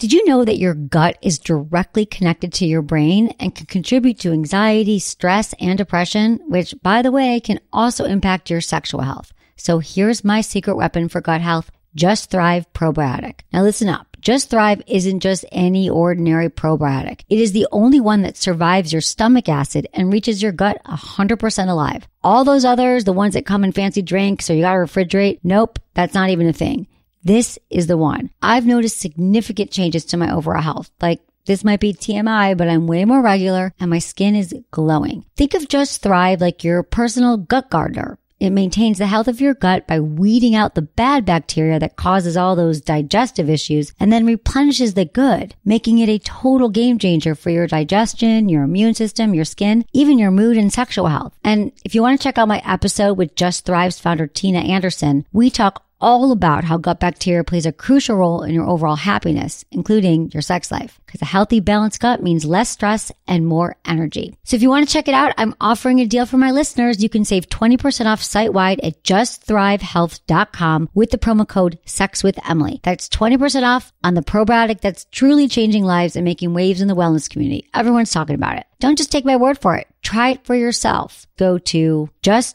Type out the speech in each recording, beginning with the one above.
Did you know that your gut is directly connected to your brain and can contribute to anxiety, stress, and depression, which, by the way, can also impact your sexual health? So here's my secret weapon for gut health, Just Thrive Probiotic. Now listen up. Just Thrive isn't just any ordinary probiotic. It is the only one that survives your stomach acid and reaches your gut 100% alive. All those others, the ones that come in fancy drinks or you gotta refrigerate, nope, that's not even a thing. This is the one. I've noticed significant changes to my overall health. Like, this might be TMI, but I'm way more regular and my skin is glowing. Think of Just Thrive like your personal gut gardener. It maintains the health of your gut by weeding out the bad bacteria that causes all those digestive issues and then replenishes the good, making it a total game changer for your digestion, your immune system, your skin, even your mood and sexual health. And if you want to check out my episode with Just Thrive's founder, Tina Anderson, we talk all about how gut bacteria plays a crucial role in your overall happiness, including your sex life. Because a healthy, balanced gut means less stress and more energy. So if you want to check it out, I'm offering a deal for my listeners. You can save 20% off site-wide at justthrivehealth.com with the promo code SEXWithEmily. That's 20% off on the probiotic that's truly changing lives and making waves in the wellness community. Everyone's talking about it. Don't just take my word for it. Try it for yourself. Go to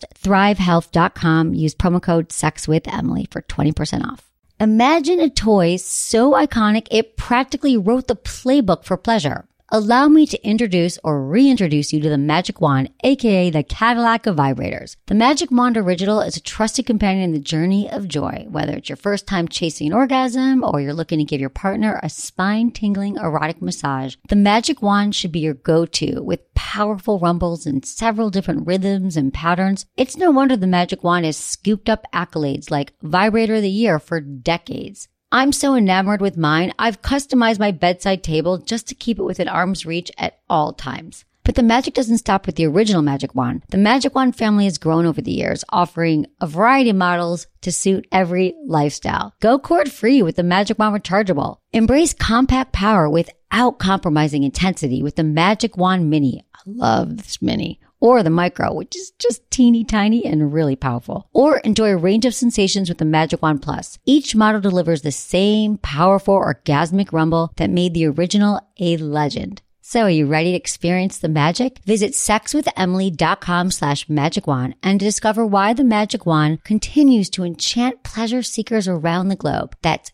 justthrivehealth.com. Use promo code SEXWithEmily for 20% off. Imagine a toy so iconic it practically wrote the playbook for pleasure. Allow me to introduce or reintroduce you to the Magic Wand, aka the Cadillac of vibrators. The Magic Wand Original is a trusted companion in the journey of joy. Whether it's your first time chasing an orgasm or you're looking to give your partner a spine-tingling erotic massage, the Magic Wand should be your go-to with powerful rumbles and several different rhythms and patterns. It's no wonder the Magic Wand has scooped up accolades like Vibrator of the Year for decades. I'm so enamored with mine, I've customized my bedside table just to keep it within arm's reach at all times. But the magic doesn't stop with the original Magic Wand. The Magic Wand family has grown over the years, offering a variety of models to suit every lifestyle. Go cord-free with the Magic Wand Rechargeable. Embrace compact power without compromising intensity with the Magic Wand Mini. I love this Mini. Or the Micro, which is just teeny tiny and really powerful. Or enjoy a range of sensations with the Magic Wand Plus. Each model delivers the same powerful orgasmic rumble that made the original a legend. So are you ready to experience the magic? Visit sexwithemily.com/magicwand and discover why the Magic Wand continues to enchant pleasure seekers around the globe. That's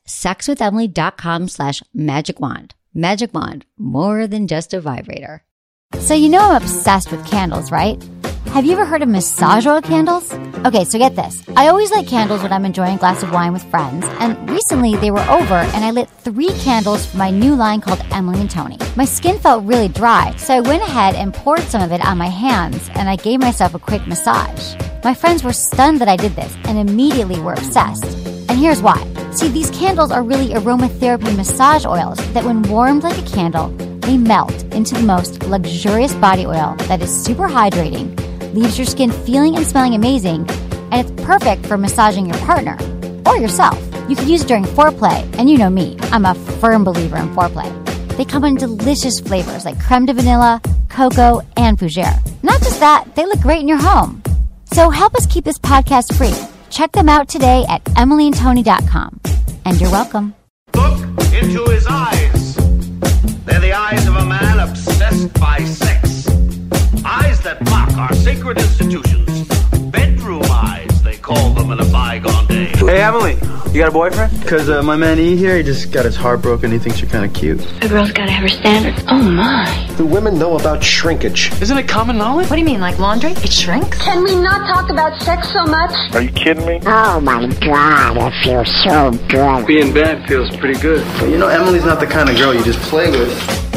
sexwithemily.com/magicwand. Magic Wand, more than just a vibrator. So you know I'm obsessed with candles, right? Have you ever heard of massage oil candles? Okay, so get this. I always light candles when I'm enjoying a glass of wine with friends, and recently they were over and I lit 3 candles for my new line called Emily and Tony. My skin felt really dry, so I went ahead and poured some of it on my hands and I gave myself a quick massage. My friends were stunned that I did this and immediately were obsessed. And here's why. See, these candles are really aromatherapy massage oils that when warmed like a candle, they melt into the most luxurious body oil that is super hydrating, leaves your skin feeling and smelling amazing, and it's perfect for massaging your partner or yourself. You can use it during foreplay, and you know me, I'm a firm believer in foreplay. They come in delicious flavors like creme de vanilla, cocoa, and fougere. Not just that, they look great in your home. So help us keep this podcast free. Check them out today at emilyandtony.com. And you're welcome. Look into his eyes. They're the eyes of a man obsessed by sex. Eyes that mock our sacred institutions. Bedroom eyes, they call them in a bygone day. Hey, Emily, you got a boyfriend? Because my man E here, he just got his heart broken. He thinks you're kind of cute. A girl's got to have her standards. Oh, my. Do women know about shrinkage? Isn't it common knowledge? What do you mean, like laundry? It shrinks? Can we not talk about sex so much? Are you kidding me? Oh my God, it feels so good. Being bad feels pretty good. But you know, Emily's not the kind of girl you just play with.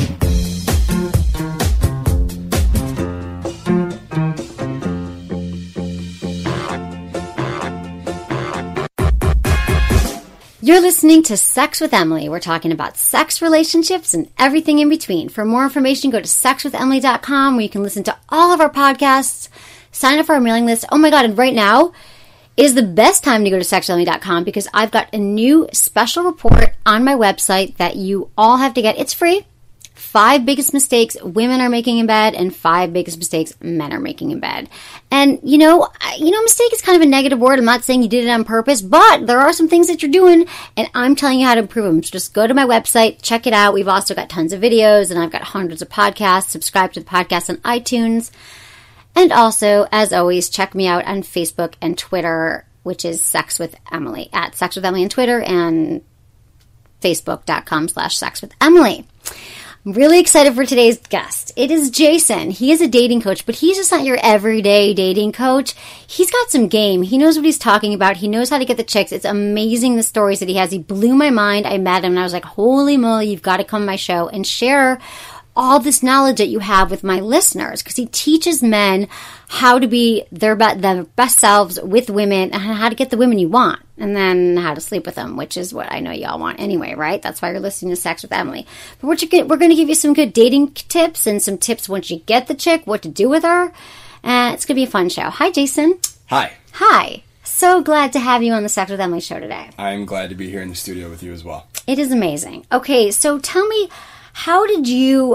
You're listening to Sex with Emily. We're talking about sex, relationships, and everything in between. For more information, go to sexwithemily.com where you can listen to all of our podcasts, sign up for our mailing list. Oh my God, and right now is the best time to go to sexwithemily.com because I've got a new special report on my website that you all have to get. It's free. 5 biggest mistakes women are making in bed and 5 biggest mistakes men are making in bed. And, mistake is kind of a negative word. I'm not saying you did it on purpose, but there are some things that you're doing, and I'm telling you how to improve them. So just go to my website, check it out. We've also got tons of videos, and I've got hundreds of podcasts. Subscribe to the podcast on iTunes. And also, as always, check me out on Facebook and Twitter, which is Sex with Emily, at Sex with Emily on Twitter and Facebook.com/SexWithEmily. I'm really excited for today's guest. It is Jason. He is a dating coach, but he's just not your everyday dating coach. He's got some game. He knows what he's talking about. He knows how to get the chicks. It's amazing the stories that he has. He blew my mind. I met him and I was like, holy moly, you've got to come on my show and share all this knowledge that you have with my listeners, because he teaches men how to be their best selves with women and how to get the women you want, and then how to sleep with them, which is what I know y'all want anyway, right? That's why you're listening to Sex with Emily. But we're going to give you some good dating tips and some tips once you get the chick, what to do with her. And it's going to be a fun show. Hi, Jason. Hi. Hi. So glad to have you on the Sex with Emily show today. I'm glad to be here in the studio with you as well. It is amazing. Okay, so tell me, how'd you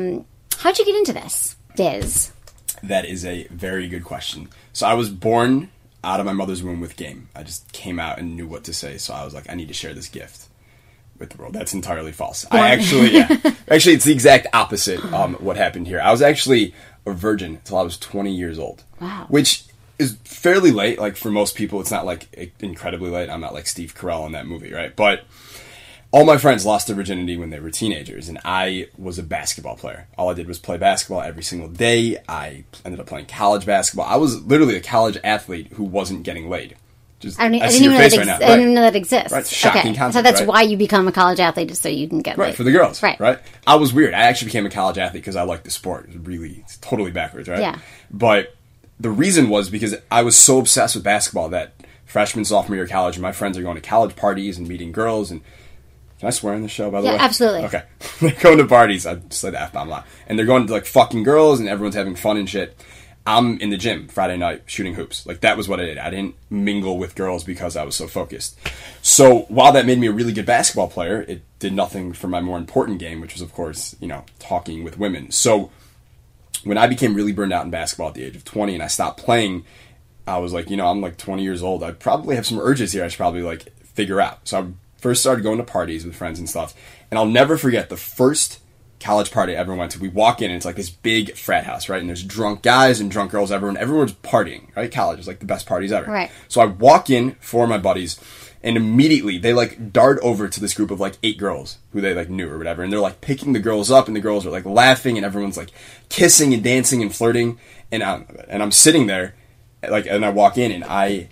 get into this biz? That is a very good question. So I was born out of my mother's womb with game. I just came out and knew what to say, so I was like, I need to share this gift with the world. That's entirely false. Actually, it's the exact opposite what happened here. I was actually a virgin until I was 20 years old. Wow. Which is fairly late. Like, for most people, it's not like incredibly late. I'm not like Steve Carell in that movie, right? But all my friends lost their virginity when they were teenagers, and I was a basketball player. All I did was play basketball every single day. I ended up playing college basketball. I was literally a college athlete who wasn't getting laid. I didn't even know that exists. Right, shocking concept. So that's right? why you become a college athlete, just so you can get laid. Right, for the girls. Right. I was weird. I actually became a college athlete because I liked the sport. It's totally backwards, right? Yeah. But the reason was because I was so obsessed with basketball that freshman, sophomore year of college, and my friends are going to college parties and meeting girls and... Can I swear on the show, by the way? Yeah, absolutely. Okay. They're going to parties. I just said the F-bomb a lot. And they're going to, like, fucking girls, and everyone's having fun and shit. I'm in the gym Friday night shooting hoops. Like, that was what I did. I didn't mingle with girls because I was so focused. So, while that made me a really good basketball player, it did nothing for my more important game, which was, of course, talking with women. So, when I became really burned out in basketball at the age of 20 and I stopped playing, I was like, I'm like 20 years old. I probably have some urges here I should probably, like, figure out. So, I first started going to parties with friends and stuff. And I'll never forget the first college party I ever went to. We walk in and it's like this big frat house, right? And there's drunk guys and drunk girls, everyone's partying, right? College is like the best parties ever. Right. So I walk in for my buddies and immediately they like dart over to this group of like 8 girls who they like knew or whatever. And they're like picking the girls up and the girls are like laughing and everyone's like kissing and dancing and flirting. And I'm sitting there like, and I walk in and I'm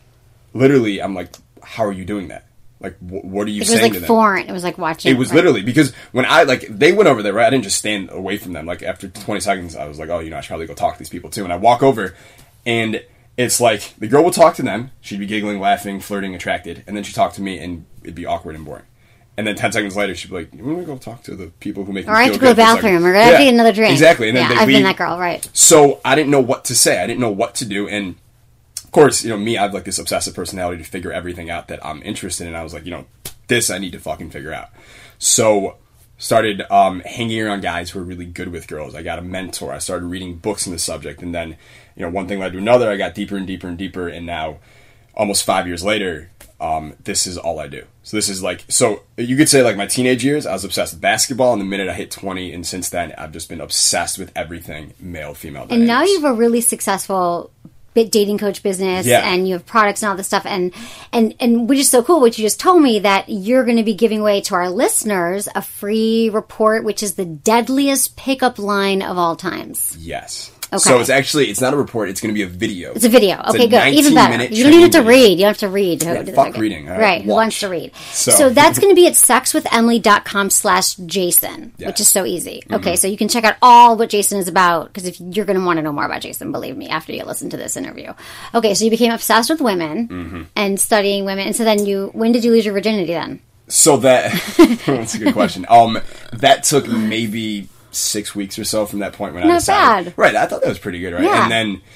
like, how are you doing that? Like, what are you saying to them? It was like foreign. It was like watching. It was literally, because when they went over there, right, I didn't just stand away from them. Like, after 20 seconds, I was like, I should probably go talk to these people, too. And I walk over, and it's like, the girl would talk to them. She'd be giggling, laughing, flirting, attracted. And then she'd talk to me, and it'd be awkward and boring. And then 10 seconds later, she'd be like, you want to go talk to the people who make me feel good? Or I have to go to the bathroom, or I have to get another drink. Exactly. And then I've been that girl, right. So, I didn't know what to say. I didn't know what to do, and of course, me, I have like this obsessive personality to figure everything out that I'm interested in. I was like, this I need to fucking figure out. So started hanging around guys who were really good with girls. I got a mentor. I started reading books on the subject. And then, one thing led to another. I got deeper and deeper and deeper. And now, almost 5 years later, this is all I do. So this is like, so you could say like my teenage years, I was obsessed with basketball. And the minute I hit 20, and since then, I've just been obsessed with everything male, female dynamics. And now you have a really successful dating coach business, and you have products and all this stuff, and which is so cool, what you just told me, that you're going to be giving away to our listeners a free report, which is the deadliest pickup line of all times. Yes. Okay. So it's not a report, it's going to be a video. It's a video. Okay, good. Even better. You don't need to read. You don't have to read. Fuck reading. Right. Who wants to read? So that's going to be at sexwithemily.com/Jason, which is so easy. Mm-hmm. Okay, so you can check out all what Jason is about, because if you're going to want to know more about Jason, believe me, after you listen to this interview. Okay, so you became obsessed with women and studying women, and so then when did you lose your virginity then? So that's a good question. That took maybe 6 weeks or so from that point when I decided. Not bad. Right, I thought that was pretty good, right? Yeah. And then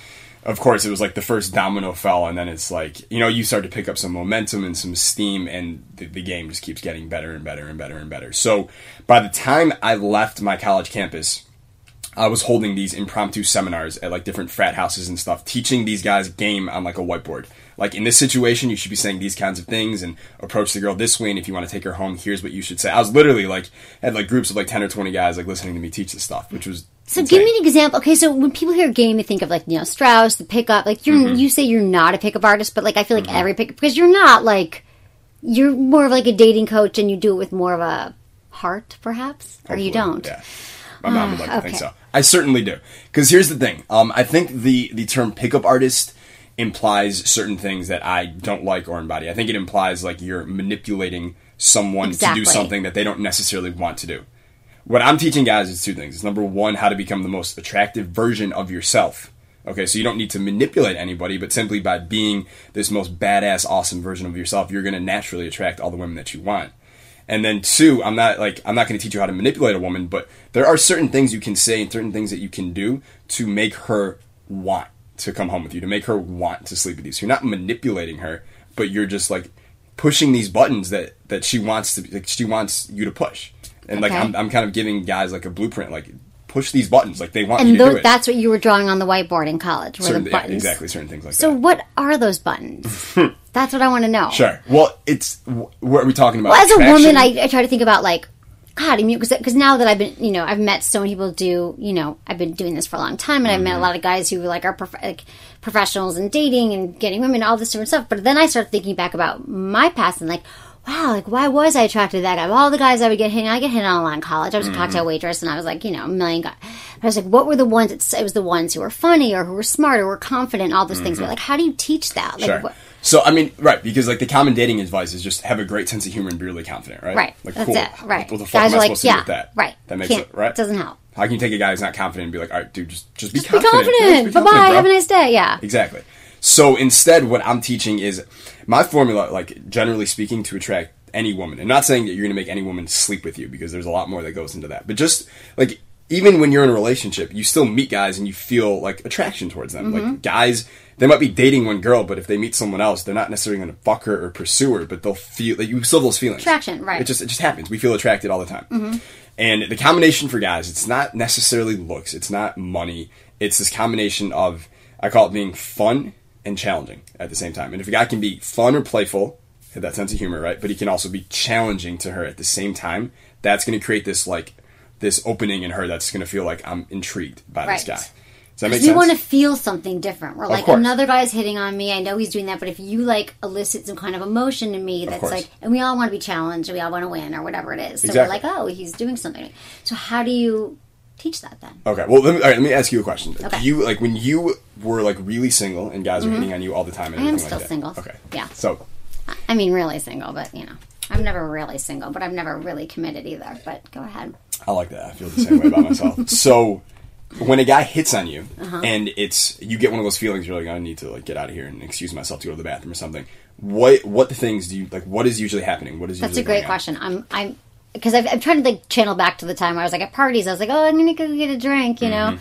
of course, it was like the first domino fell, and then it's like, you know, you start to pick up some momentum and some steam, and the game just keeps getting better and better and better and better. So by the time I left my college campus, I was holding these impromptu seminars at like different frat houses and stuff, teaching these guys game on like a whiteboard. Like, in this situation, you should be saying these kinds of things and approach the girl this way, and if you want to take her home, here's what you should say. I was literally like, had like groups of like 10 or 20 guys like listening to me teach this stuff, which was So insane. give me an example. Okay, so when people hear game, they think of like, you know, Strauss, the pickup. Like, you say you're not a pickup artist, but like I feel like every pickup, because you're not like, you're more of like a dating coach, and you do it with more of a heart, perhaps, or you don't. Yeah. My mom would like to think so. I certainly do. Because here's the thing. I think the term pickup artist implies certain things that I don't like or embody. I think it implies like you're manipulating someone to do something that they don't necessarily want to do. What I'm teaching guys is two things. It's number one, how to become the most attractive version of yourself. Okay, so you don't need to manipulate anybody, but simply by being this most badass, awesome version of yourself, you're going to naturally attract all the women that you want. And then two, I'm not going to teach you how to manipulate a woman, but there are certain things you can say and certain things that you can do to make her want to come home with you, to make her want to sleep with you. So you're not manipulating her, but you're just like pushing these buttons that she wants to, like, she wants you to push. And like I'm kind of giving guys like a blueprint, like push these buttons, like they want you to do it. That's what you were drawing on the whiteboard in college, were the buttons. Yeah, exactly, certain things like that. So what are those buttons? That's what I want to know. Sure. Well, what are we talking about? Well, as Attraction? a woman, I try to think about like, God, I mean, because now that I've been, you know, I've met so many people I've been doing this for a long time, and I've met a lot of guys who like are professionals in dating and getting women, all this different stuff. But then I started thinking back about my past and like, wow, like why was I attracted to that guy? Of all the guys I get hit on a lot in college. I was a cocktail waitress, and I was like, you know, a million guys. I was like, what were the ones? It was the ones who were funny or who were smart or were confident, all those things. But like, how do you teach that? Like, sure. So, I mean, right, because, like, the common dating advice is just have a great sense of humor and be really confident, right? Right. Like, that's cool. it. Right. What the fuck am I supposed to do with that? Right. That makes it, right? It doesn't help. How can you take a guy who's not confident and be like, all right, dude, just be Be confident. confident. Bye-bye. Have a nice day. Yeah. Exactly. So, instead, what I'm teaching is my formula, like, generally speaking, to attract any woman. I'm not saying that you're going to make any woman sleep with you, because there's a lot more that goes into that. But just, like, even when you're in a relationship, you still meet guys and you feel, like, attraction towards them. Like, guys, they might be dating one girl, but if they meet someone else, they're not necessarily going to fuck her or pursue her, but they'll feel, like, you still have those feelings. Attraction, right. It just happens. We feel attracted all the time. And the combination for guys, it's not necessarily looks, it's not money, it's this combination of, I call it being fun and challenging at the same time. And if a guy can be fun or playful, have that sense of humor, right, but he can also be challenging to her at the same time, that's going to create this, like, this opening in her that's going to feel like I'm intrigued by this guy. Does that make sense? We want to feel something different. We're like, course. another guy's hitting on me. I know he's doing that, but if you like elicit some kind of emotion in me, that's like, and we all want to be challenged, we all want to win, or whatever it is. So we're like, oh, he's doing something. So how do you teach that then? Okay, well, let me ask you a question. Okay. Do you, like, when you were like really single and guys were hitting on you all the time and I am everything still like that? single. Okay. Yeah. So, I mean, really single, but you know, I'm never really single, but I've never really committed either. But go ahead. I like that. I feel the same way about myself. So, when a guy hits on you and you get one of those feelings, you're like, I need to like get out of here and excuse myself to go to the bathroom or something. What the things do you like? What is usually happening? What is usually That's a great question. I'm because I'm trying to like channel back to the time where I was like at parties. I was like, oh, I'm gonna go get a drink, you know.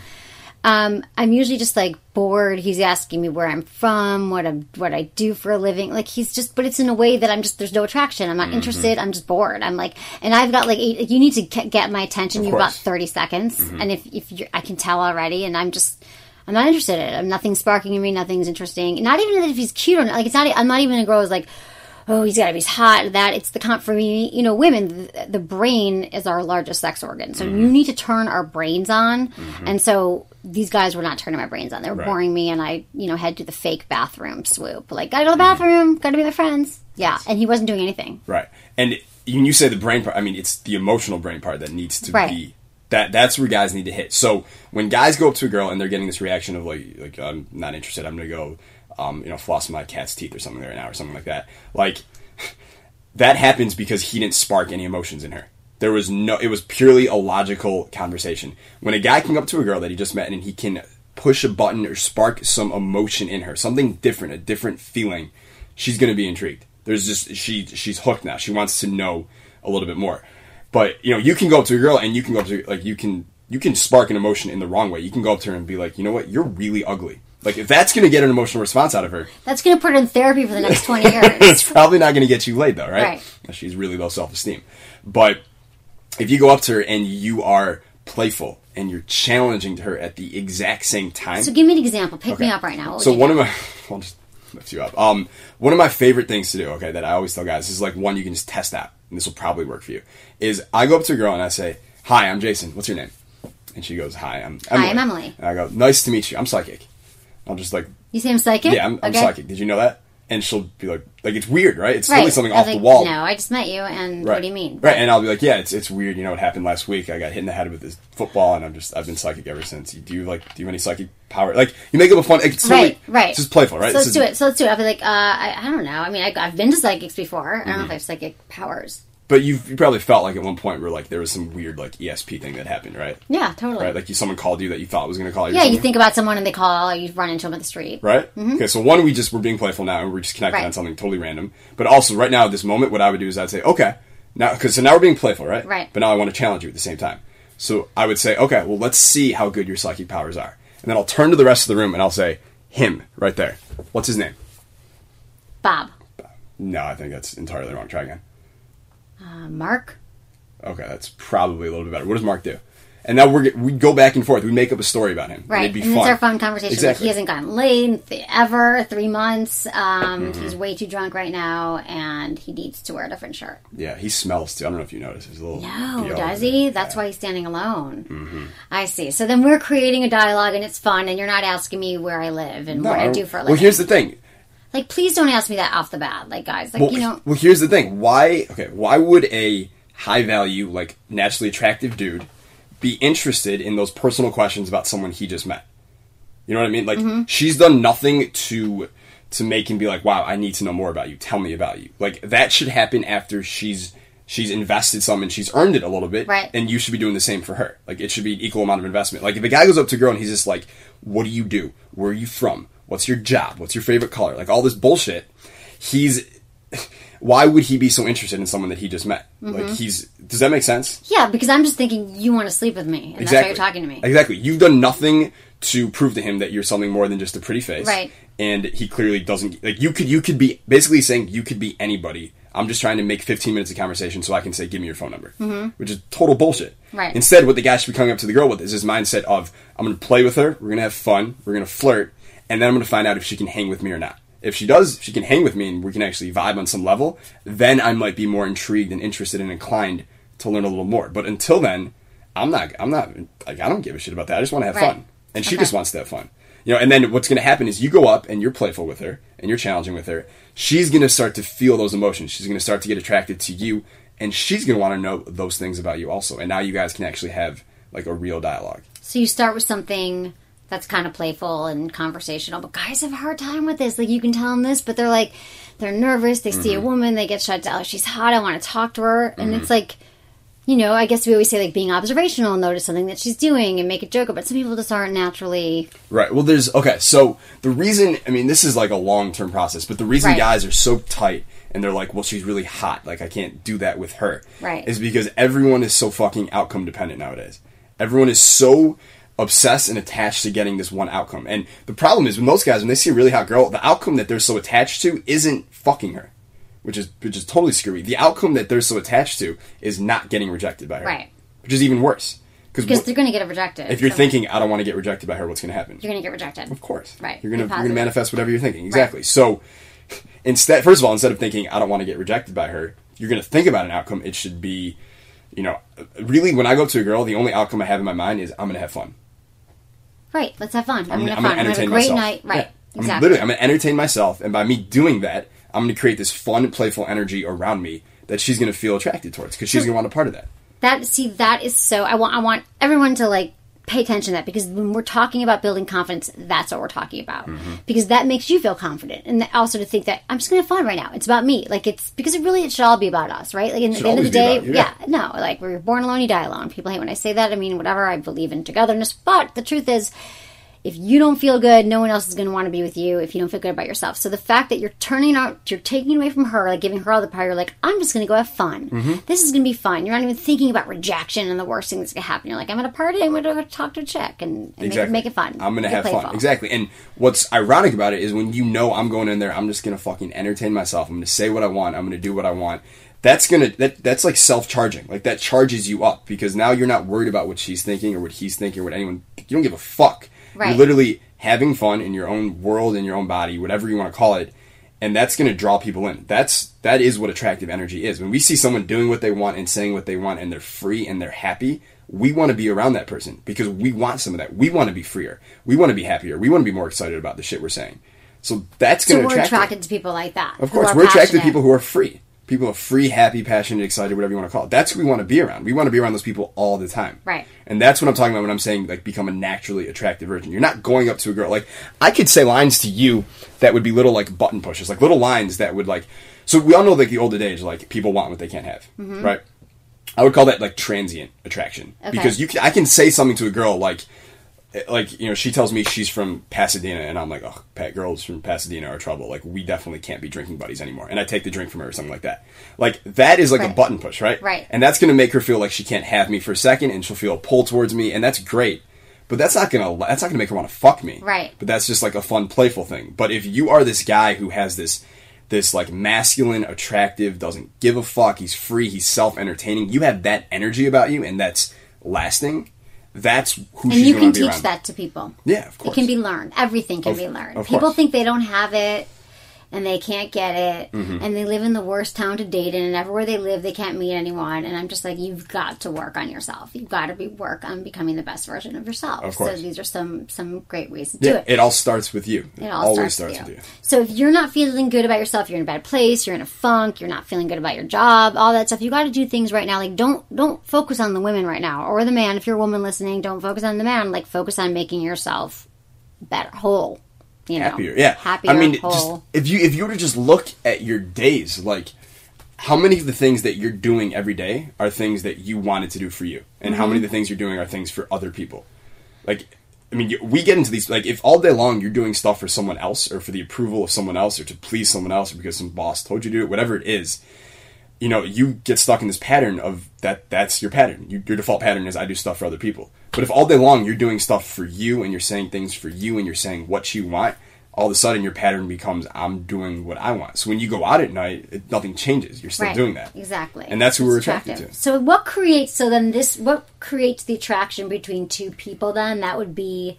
I'm usually just like bored. He's asking me where I'm from, what I do for a living. Like but it's in a way that there's no attraction. I'm not interested. I'm just bored. I'm like, and I've got like you need to get my attention. You've got 30 seconds, and if I can tell already, and I'm not interested in it. Nothing's sparking in me. Nothing's interesting. Not even if he's cute or not. Like I'm not even a girl who's like, oh, he's got to be hot. It's for me, you know, women, the brain is our largest sex organ. So you need to turn our brains on. And so these guys were not turning my brains on. They were boring me, and I, you know, had to do the fake bathroom swoop. Like, gotta go to the bathroom, gotta be with my friends. Yeah, and he wasn't doing anything. Right. And when you say the brain part, I mean, it's the emotional brain part that needs to be... That's where guys need to hit. So when guys go up to a girl and they're getting this reaction of like I'm not interested, I'm gonna go floss my cat's teeth or something right now or something like that. Like that happens because he didn't spark any emotions in her. It was purely a logical conversation. When a guy can go up to a girl that he just met and he can push a button or spark some emotion in her, something different, a different feeling, she's gonna be intrigued. She's hooked now. She wants to know a little bit more. But, you know, you can go up to a girl and you can go up to, like, you can spark an emotion in the wrong way. You can go up to her and be like, you know what, you're really ugly. Like, if that's going to get an emotional response out of her, That's going to put her in therapy for the next 20 years. it's probably not going to get you laid, though, right? Right. She's really low self-esteem. But if you go up to her and you are playful and you're challenging her at the exact same time. So give me an example. Pick me up right now. So one of my, I'll just lift you up. One of my favorite things to do, okay, that I always tell guys, this is like one you can just test out, and this will probably work for you, is I go up to a girl and I say, "Hi, I'm Jason. What's your name?" And she goes, "Hi, I'm Emily." Hi, I'm Emily. And I go, "Nice to meet you. I'm psychic." I'll just like, You say I'm psychic? yeah, I'm Okay. psychic. Did you know that? And she'll be like it's weird, right? It's Right. totally something I was off the like, wall. No, I just met you, and Right. what do you mean? Right, and I'll be like, yeah, it's weird. You know what happened last week? I got hit in the head with this football, and I've been psychic ever since. Do you have any psychic power? Like, you make it a fun. It's totally, Right. It's just playful, right? So let's do it. I'll be like, I don't know. I mean, I've been to psychics before. I don't know if I have psychic powers. But you probably felt like at one point where like there was some weird like ESP thing that happened, right? Yeah, totally. Right, like someone called you that you thought was going to call you. or Yeah, you something. think about someone and they call, or you run into them at the street. Right? Okay, so one, we're being playful now, and we're just connecting Right. on something totally random. But also, right now, at this moment, what I would do is I'd say, okay, now we're being playful, right? Right. But now I want to challenge you at the same time. So I would say, okay, well, let's see how good your psychic powers are. And then I'll turn to the rest of the room and I'll say, him, right there. What's his name? Bob. No, I think that's entirely wrong. Try again. Mark. Okay, that's probably a little bit better. What does Mark do? And now we go back and forth. We make up a story about him. Right. And it'd be And fun. it's our fun conversation. Exactly. Like, he hasn't gotten laid ever, 3 months. He's way too drunk right now, and he needs to wear a different shirt. Yeah, he smells too. I don't know if you noticed. There's a little No, deodorant. does he? That's why he's standing alone. I see. So then we're creating a dialogue, and it's fun, and you're not asking me where I live and what I do for a living. Well, here's the thing. Like, please don't ask me that off the bat. Like, guys, like, Well, here's the thing. Why would a high-value, like, naturally attractive dude be interested in those personal questions about someone he just met? You know what I mean? Like, she's done nothing to make him be like, wow, I need to know more about you. Tell me about you. Like, that should happen after she's invested some and she's earned it a little bit. Right. And you should be doing the same for her. Like, it should be an equal amount of investment. Like, if a guy goes up to a girl and he's just like, what do you do? Where are you from? What's your job? What's your favorite color? Like, all this bullshit. Why would he be so interested in someone that he just met? Like, does that make sense? yeah, because I'm just thinking you want to sleep with me, and that's why you're talking to me. Exactly. You've done nothing to prove to him that you're something more than just a pretty face. Right. And he clearly doesn't. Like, you could be basically saying you could be anybody. I'm just trying to make 15 minutes of conversation so I can say, give me your phone number. Which is total bullshit. Right. Instead, what the guy should be coming up to the girl with is this mindset of, I'm going to play with her, we're going to have fun, we're going to flirt, and then I'm going to find out if she can hang with me or not. If she can hang with me and we can actually vibe on some level, then I might be more intrigued and interested and inclined to learn a little more. But until then, I'm not like, I don't give a shit about that. I just want to have Right. fun. And she just wants to have fun. You know, and then what's going to happen is you go up and you're playful with her and you're challenging with her. She's going to start to feel those emotions. She's going to start to get attracted to you, and she's going to want to know those things about you also. And now you guys can actually have like a real dialogue. So you start with something that's kind of playful and conversational, but guys have a hard time with this. Like, you can tell them this, but they're nervous. They see a woman, they get shut down. Oh, she's hot. I want to talk to her. And it's like, you know, I guess we always say like being observational, notice something that she's doing and make a joke. But some people just aren't naturally. Right. Well, so the reason, I mean, this is like a long-term process, but the reason Right. guys are so tight and they're like, well, she's really hot, like I can't do that with her, Right. is because everyone is so fucking outcome dependent nowadays. Everyone is so obsessed and attached to getting this one outcome. And the problem is with most guys, when they see a really hot girl, the outcome that they're so attached to isn't fucking her, which is totally screwy. The outcome that they're so attached to is not getting rejected by her. Right. Which is even worse. Because they're going to get rejected. if you're So thinking, I don't want to get rejected by her, what's going to happen? you're going to get rejected. Of course. Right. You're gonna Positive. manifest whatever you're thinking. Exactly. So first of all, instead of thinking I don't want to get rejected by her, you're gonna think about an outcome. It should be, you know, really when I go up to a girl, the only outcome I have in my mind is I'm gonna have fun. Right. Let's have fun. I'm going to I'm have gonna fun. entertain Have a great myself. night. Right. Yeah. Exactly. I'm gonna entertain myself, and by me doing that, I'm gonna create this fun, playful energy around me that she's gonna feel attracted towards because she's gonna want a part of that. That is so. I want everyone to like pay attention to that, because when we're talking about building confidence, that's what we're talking about. Because that makes you feel confident, and also to think that I'm just going to have fun right now. It's about me. Like, it's because it should all be about us, right? Like, at the end of the day, no, like, we're born alone, you die alone. People hate when I say that. I mean, whatever. I believe in togetherness, but the truth is, if you don't feel good, no one else is going to want to be with you if you don't feel good about yourself. So the fact that you're taking away from her, like giving her all the power, you're like, I'm just going to go have fun. This is going to be fun. You're not even thinking about rejection and the worst thing that's going to happen. You're like, I'm at a party, I'm going to go talk to a chick and make it fun. I'm going to have fun. Exactly. And what's ironic about it is when you know I'm going in there, I'm just going to fucking entertain myself. I'm going to say what I want. I'm going to do what I want. That's like self-charging. Like, that charges you up because now you're not worried about what she's thinking or what he's thinking or what anyone... You don't give a fuck. Right. You're literally having fun in your own world, in your own body, whatever you want to call it, and that's going to draw people in. That is what attractive energy is. When we see someone doing what they want and saying what they want and they're free and they're happy, we want to be around that person because we want some of that. We want to be freer. We want to be happier. We want to be more excited about the shit we're saying. So that's going to attract... So we're attracted to people like that. Of course. We're attracted to people who are free. People are free, happy, passionate, excited, whatever you want to call it. That's who we want to be around. We want to be around those people all the time. Right. And that's what I'm talking about when I'm saying, like, become a naturally attractive virgin. You're not going up to a girl. Like, I could say lines to you that would be little, like, button pushes. Like, little lines that would, like... So we all know, like, the older days, like, people want what they can't have. Right? I would call that, like, transient attraction. Okay. Because I can say something to a girl, like, you know, she tells me she's from Pasadena, and I'm like, oh, girls from Pasadena are trouble. Like, we definitely can't be drinking buddies anymore. And I take the drink from her or something like that. Like, that is like a button push, right? Right. And that's going to make her feel like she can't have me for a second, and she'll feel a pull towards me, and that's great. But that's not going to make her want to fuck me. Right. But that's just like a fun, playful thing. But if you are this guy who has this like masculine, attractive, doesn't give a fuck, he's free, he's self-entertaining, you have that energy about you, and that's lasting. That's who she's going to be around. And you can teach that to people. Yeah, of course. It can be learned. Everything can be learned. People think they don't have it, and they can't get it, and they live in the worst town to date in, and everywhere they live, they can't meet anyone. And I'm just like, you've got to work on yourself. You've got to work on becoming the best version of yourself. Of course. So these are some great ways to do it. It all starts with you. It always starts with you. So if you're not feeling good about yourself, you're in a bad place, you're in a funk, you're not feeling good about your job, all that stuff, you got to do things right now. Like, don't focus on the women right now, or the man. If you're a woman listening, don't focus on the man. Like, focus on making yourself better, whole. You know, happier, happier, I mean, whole. If you were to just look at your days, like, how many of the things that you're doing every day are things that you wanted to do for you, and how many of the things you're doing are things for other people? Like, I mean, we get into these, like, if all day long you're doing stuff for someone else, or for the approval of someone else, or to please someone else, or because some boss told you to do it, whatever it is, you know, you get stuck in this pattern of that's your pattern. Your default pattern is I do stuff for other people. But if all day long you're doing stuff for you, and you're saying things for you, and you're saying what you want, all of a sudden your pattern becomes I'm doing what I want. So when you go out at night, nothing changes. You're still doing that. Exactly. And that's who we're attracted to. So what creates the attraction between two people then? That would be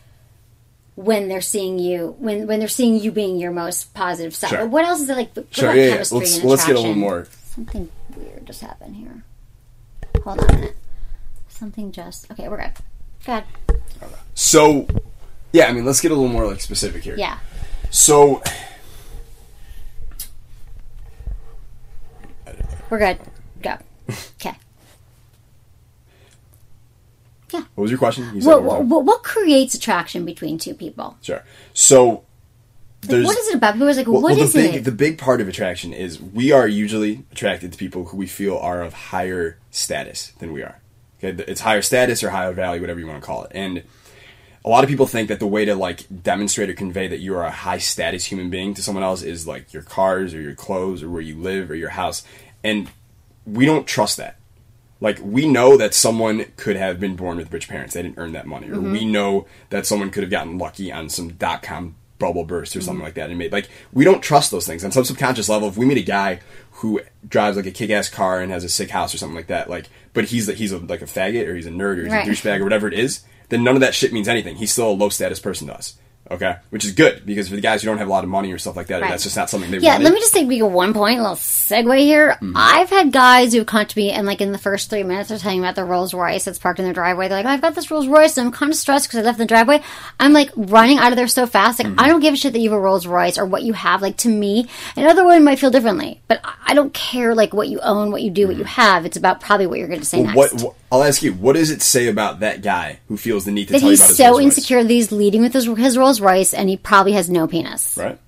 when they're seeing you, when they're seeing you being your most positive self. Sure. What else is it like? Chemistry and let's get a little more. Something weird just happened here. Hold on a minute. Okay, we're good. Go ahead. So, yeah, I mean, let's get a little more, like, specific here. Yeah. So, we're good. Go. Okay. Yeah. What was your question? You said what creates attraction between two people? Sure. So, like, what is it about? People are like, what is it? The big part of attraction is we are usually attracted to people who we feel are of higher status than we are. Okay, it's higher status or higher value, whatever you want to call it. And a lot of people think that the way to, like, demonstrate or convey that you are a high status human being to someone else is, like, your cars or your clothes or where you live or your house. And we don't trust that. Like, we know that someone could have been born with rich parents. They didn't earn that money. Or we know that someone could have gotten lucky on some .com bubble burst or something like that. And we don't trust those things. On some subconscious level, if we meet a guy who drives, like, a kick-ass car and has a sick house or something like that, like, but he's a faggot or he's a nerd or he's a douchebag or whatever it is, then none of that shit means anything. He's still a low-status person to us. Okay? Which is good, because for the guys who don't have a lot of money or stuff like that, that's just not something they want. Let me just take one point, a little segue here. I've had guys who've come to me, and, like, in the first 3 minutes, they're telling me about their Rolls Royce that's parked in their driveway. They're like, I've got this Rolls Royce, and I'm kind of stressed because I left in the driveway. I'm, like, running out of there so fast. Like, I don't give a shit that you have a Rolls Royce or what you have. Like, to me, and other women might feel differently, but I don't care, like, what you own, what you do, what you have. It's about probably what you're going to say next. I'll ask you, what does it say about that guy who feels the need to tell you about his That Rolls Royce? he's so insecure that he's leading with his Rolls Royce, and he probably has no penis. Right.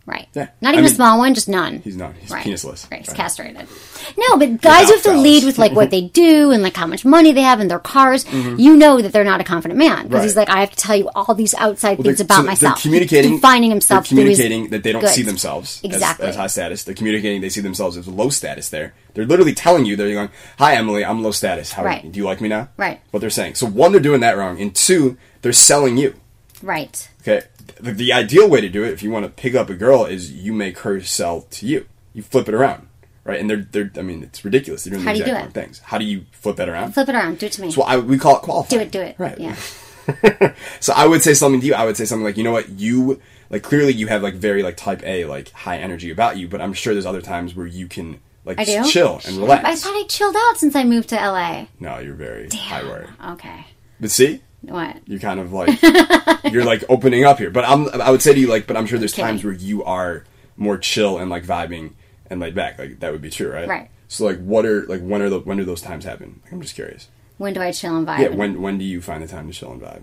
Right. Yeah. Not even a small one, just none. He's none. He's right. penisless. Right. He's castrated. No, but guys Without have to lead with like what they do and like how much money they have in their cars. You know that they're not a confident man because he's like, I have to tell you all these outside things about myself. They're communicating, defining himself. They're communicating that they don't goods. see themselves exactly. as high status. They're communicating they see themselves as low status. They're literally telling you, they're going, "Hi, Emily, I'm low status. How right. do you like me now?" Right. What they're saying. So one, they're doing that wrong, and two, they're selling you. Right. Okay. The ideal way to do it, if you want to pick up a girl, is you make her sell to you. You flip it around, right? And they're I mean, it's ridiculous. They're doing the exact wrong things. How do you flip that around? Flip it around. Do it to me. So we call it qualifying. Do it. Right. Yeah. So I would say something to you. I would say something like, you know what, you like clearly you have like very like type A like high energy about you, but I'm sure there's other times where you can like just chill and relax. I thought I chilled out since I moved to LA. No, you're very high wired. Okay. But see. What? You're kind of like you're like opening up here, but I would say to you like, but I'm sure there's times where you are more chill and like vibing and laid back. Like that would be true, right? Right. So like, when do those times happen? Like, I'm just curious. When do I chill and vibe? Yeah. When do you find the time to chill and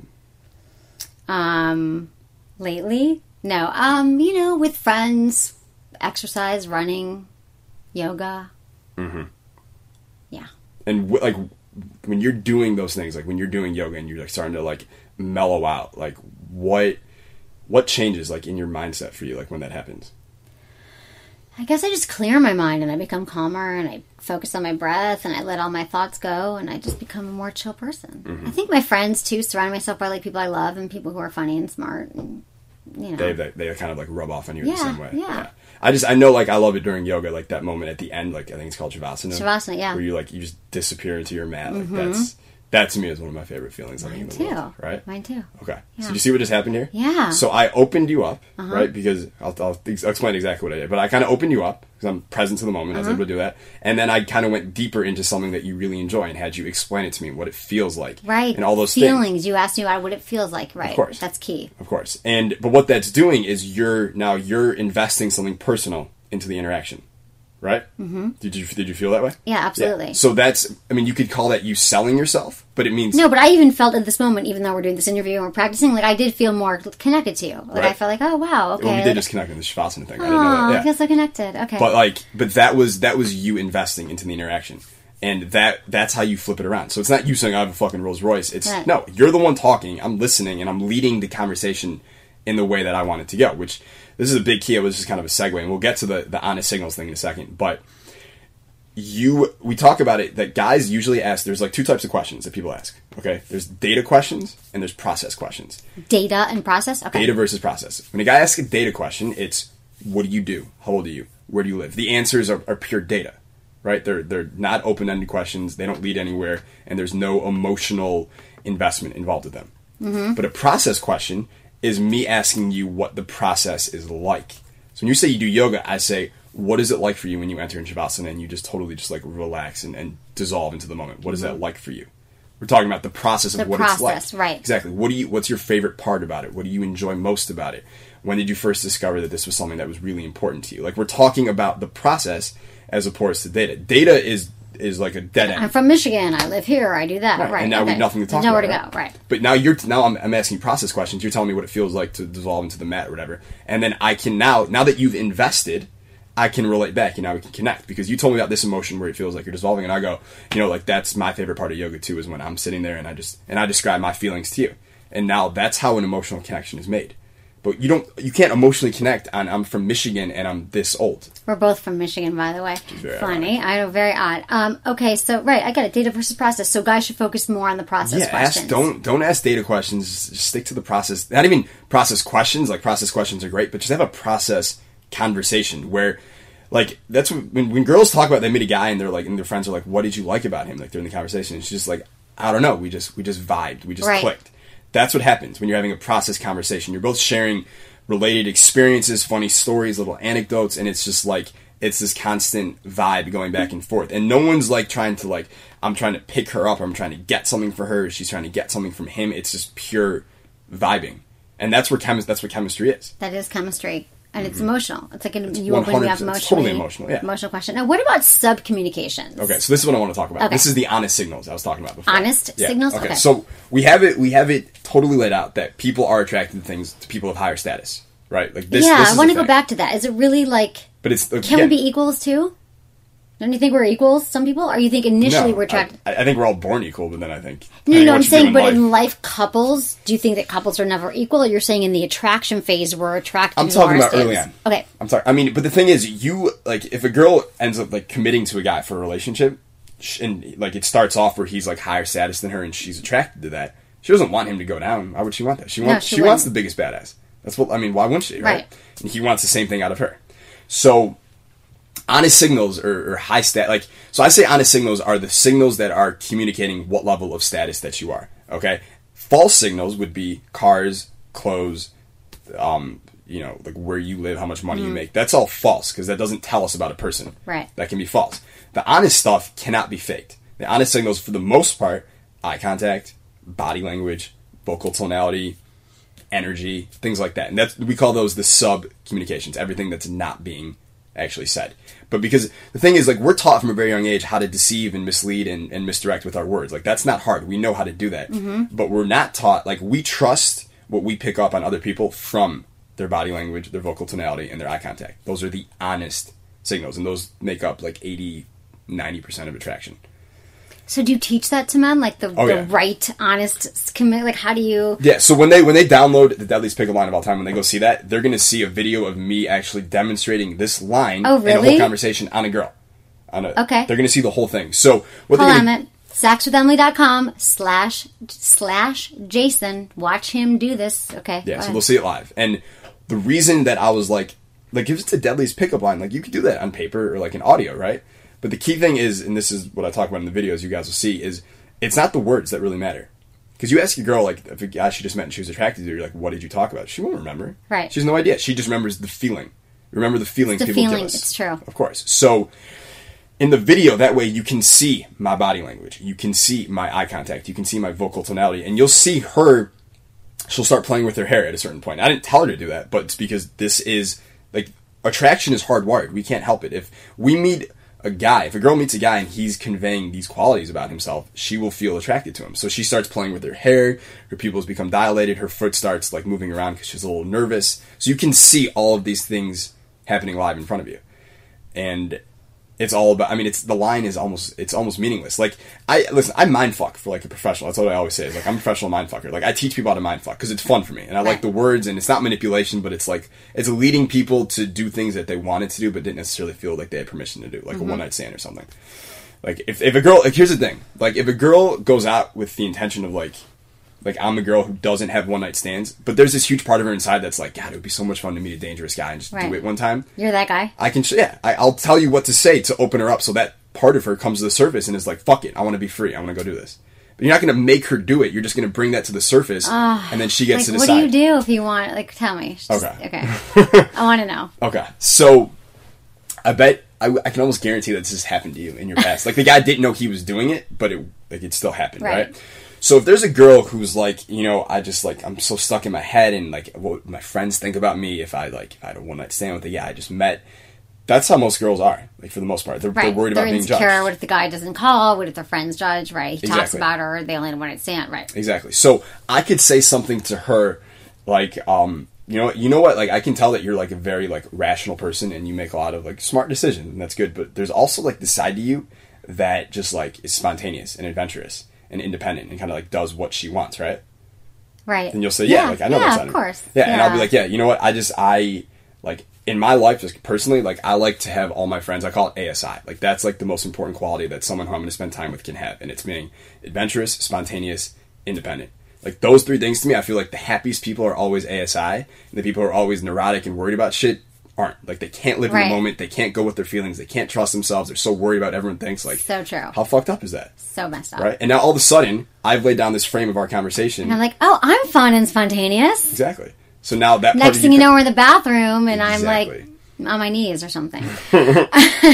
vibe? Lately, no. You know, with friends, exercise, running, yoga. Mm-hmm. Yeah. And like. When you're doing those things, like when you're doing yoga and you're like starting to like mellow out, like what changes like in your mindset for you, like when that happens? I guess I just clear my mind and I become calmer and I focus on my breath and I let all my thoughts go and I just become a more chill person. I think my friends too, surround myself by like people I love and people who are funny and smart and you know. They kind of like rub off on you in the same way. Yeah. I know like I love it during yoga, like that moment at the end, like I think it's called Shavasana. Shavasana, yeah. Where you just disappear into your mat. Like that to me is one of my favorite feelings. Mine in the too. world, right? Mine too. Okay. Yeah. So do you see what just happened here? Yeah. So I opened you up, right? Because I'll explain exactly what I did. But I kind of opened you up because I'm present to the moment. I was able to do that. And then I kind of went deeper into something that you really enjoy and had you explain it to me, what it feels like. Right. And all those feelings. things. You asked me what it feels like, right? Of course. That's key. Of course. But what that's doing is you're investing something personal into the interaction. Right? Mm-hmm. Did you feel that way? Yeah, absolutely. Yeah. So you could call that you selling yourself, but it means... No, but I even felt at this moment, even though we're doing this interview and we're practicing, like I did feel more connected to you. Like I felt like, oh wow, okay. Well, we did just connect in the Shavasana thing. I didn't know that. Yeah. I feel so connected. Okay. But that was you investing into the interaction. And that's how you flip it around. So it's not you saying I have a fucking Rolls Royce. It's no, you're the one talking, I'm listening, and I'm leading the conversation in the way that I want it to go, which this is a big key. It was just kind of a segue, and we'll get to the honest signals thing in a second. But we talk about it that guys usually ask, there's like two types of questions that people ask. Okay? There's data questions and there's process questions. Data and process? Okay. Data versus process. When a guy asks a data question, it's what do you do? How old are you? Where do you live? The answers are pure data. Right? They're not open-ended questions. They don't lead anywhere, and there's no emotional investment involved with them. Mm-hmm. But a process question is me asking you what the process is like. So when you say you do yoga, I say, what is it like for you when you enter in Shavasana and you just totally just like relax and dissolve into the moment? What is that like for you? We're talking about the process of what it's like. Right. Exactly. What's your favorite part about it? What do you enjoy most about it? When did you first discover that this was something that was really important to you? Like, we're talking about the process as opposed to data. Data is like a dead end. I'm from Michigan. I live here. I do that. Right. And now we have nothing to talk about. There's nowhere to go. Right. But now I'm asking process questions. You're telling me what it feels like to dissolve into the mat or whatever. And then I can now that you've invested, I can relate back and now we can connect, because you told me about this emotion where it feels like you're dissolving, and I go, like that's my favorite part of yoga too, is when I'm sitting there and I describe my feelings to you. And now that's how an emotional connection is made. But you can't emotionally connect on I'm from Michigan and I'm this old. We're both from Michigan, by the way. Funny. Odd. I know, very odd. Okay, so right, I get it. Data versus process. So guys should focus more on the process questions. Don't ask data questions. Just stick to the process. Not even process questions. Like, process questions are great, but just have a process conversation where, like, that's when girls talk about they meet a guy and they're like, and their friends are like, what did you like about him? Like, during the conversation, it's just like, I don't know. We just vibed. We just clicked. That's what happens when you're having a process conversation. You're both sharing related experiences, funny stories, little anecdotes, and it's just like, it's this constant vibe going back and forth. And no one's like trying to like, I'm trying to pick her up, or I'm trying to get something for her, she's trying to get something from him. It's just pure vibing. And that's what chemistry is. That is chemistry. And it's emotional. It's like you open me up emotionally. It's totally emotional, yeah. Emotional question. Now, what about sub-communications? Okay, so this is what I want to talk about. Okay. This is the honest signals I was talking about before. Honest signals? Okay, so we have it totally laid out that people are attracted to people of higher status. right? Like this. Yeah, this I is want the to go thing. back to that. Is it really like? But it's Can again, we be equals too? Don't you think we're equals? Some people, or you think initially we're attracted? I think we're all born equal, but then I think No, I'm saying, but in life, couples, do you think that couples are never equal? Or you're saying in the attraction phase we're attracted? I'm to talking our about skins? early on. Okay, I'm sorry. I mean, but the thing is, you like if a girl ends up like committing to a guy for a relationship, and like it starts off where he's like higher status than her, and she's attracted to that. She doesn't want him to go down. Why would she want that? She wants she wants wouldn't. the biggest badass. That's what I mean. Why wouldn't she? Right. Right. And he wants the same thing out of her. So honest signals or high stat, like, so I say honest signals are the signals that are communicating what level of status that you are. Okay. False signals would be cars, clothes, you know, like where you live, how much money you make. That's all false because that doesn't tell us about a person. Right. That can be false. The honest stuff cannot be faked. The honest signals, for the most part, eye contact, body language, vocal tonality, energy, things like that. And that's, we call those the sub communications, everything that's not being actually said. But because the thing is, like, we're taught from a very young age how to deceive and mislead and misdirect with our words. Like, that's not hard. We know how to do that. But we're not taught, like, we trust what we pick up on other people from their body language, their vocal tonality, and their eye contact. Those are the honest signals, and those make up like 80-90% of attraction. so do you teach that to men, like the yeah. right, honest commit? Like, how do you? Yeah, so when they download the Deadliest Pickup Line of All Time, when they go see that, they're going to see a video of me actually demonstrating this line Oh, in a really? whole conversation on a girl. Okay. They're going to see the whole thing. So what Hold they're on, going to... Matt. SaxWithEmily.com/Jason. Watch him do this. Okay. Yeah, go so ahead. they'll see it live. And the reason that I was like if it's a Deadliest Pickup Line, like, you could do that on paper or like in audio, right? But the key thing is, and this is what I talk about in the videos you guys will see, is it's not the words that really matter. Because you ask a girl, like, if a guy she just met and she was attracted to, you're like, what did you talk about? She won't remember. Right. She has no idea. She just remembers the feeling. Remember the feelings The people feeling, give us. it's true. Of course. So in the video, that way you can see my body language. You can see my eye contact. You can see my vocal tonality. And you'll see her, she'll start playing with her hair at a certain point. I didn't tell her to do that, but it's because this is, like, attraction is hardwired. We can't help it. If we meet a guy, if a girl meets a guy and he's conveying these qualities about himself, she will feel attracted to him. So she starts playing with her hair, her pupils become dilated, her foot starts like moving around because she's a little nervous. So you can see all of these things happening live in front of you. And it's all about, I mean, it's, the line is almost, it's almost meaningless. Like, I mindfuck for like a professional. That's what I always say, is like, I'm a professional mindfucker. Like, I teach people how to mindfuck because it's fun for me. And I like the words, and it's not manipulation, but it's like, it's leading people to do things that they wanted to do, but didn't necessarily feel like they had permission to do. Like a one night stand or something. Like, if a girl, like, here's the thing. Like, if a girl goes out with the intention of like I'm a girl who doesn't have one night stands, but there's this huge part of her inside that's like, God, it would be so much fun to meet a dangerous guy and just do it one time. You're that guy? I can, I'll tell you what to say to open her up so that part of her comes to the surface and is like, fuck it, I want to be free, I want to go do this. But you're not going to make her do it, you're just going to bring that to the surface, and then she gets to decide. What do you do if you want, like, tell me. Okay. I want to know. Okay, so I bet, I can almost guarantee that this has happened to you in your past. Like, the guy didn't know he was doing it, but it still happened, right? So if there's a girl who's like, you know, I'm so stuck in my head and like what my friends think about me if I had a one night stand with a guy I just met, that's how most girls are, like, for the most part. They're worried about being insecure. judged. What if the guy doesn't call? What if their friends judge? Right? He talks Exactly. about her. They only had a one night stand. Right? Exactly. So I could say something to her like, you know what? Like, I can tell that you're like a very like rational person and you make a lot of like smart decisions, and that's good. But there's also like the side to you that just like is spontaneous and adventurous and independent and kind of like does what she wants, right? Right. And you'll say, like, I know that's not of course. Yeah, and I'll be like, you know what? I like, in my life, just personally, like, I like to have all my friends, I call it ASI. Like, that's like the most important quality that someone who I'm going to spend time with can have. And it's being adventurous, spontaneous, independent. Like, those three things to me, I feel like the happiest people are always ASI, and the people who are always neurotic and worried about shit aren't. Like, they can't live in the moment, they can't go with their feelings, they can't trust themselves, they're so worried about everyone thinks. Like, so true. How fucked up is that? So messed up. Right? And now all of a sudden, I've laid down this frame of our conversation. And I'm like, oh, I'm fun and spontaneous. Exactly. So now that next thing you know, we're in the bathroom, and I'm like Exactly. on my knees or something. But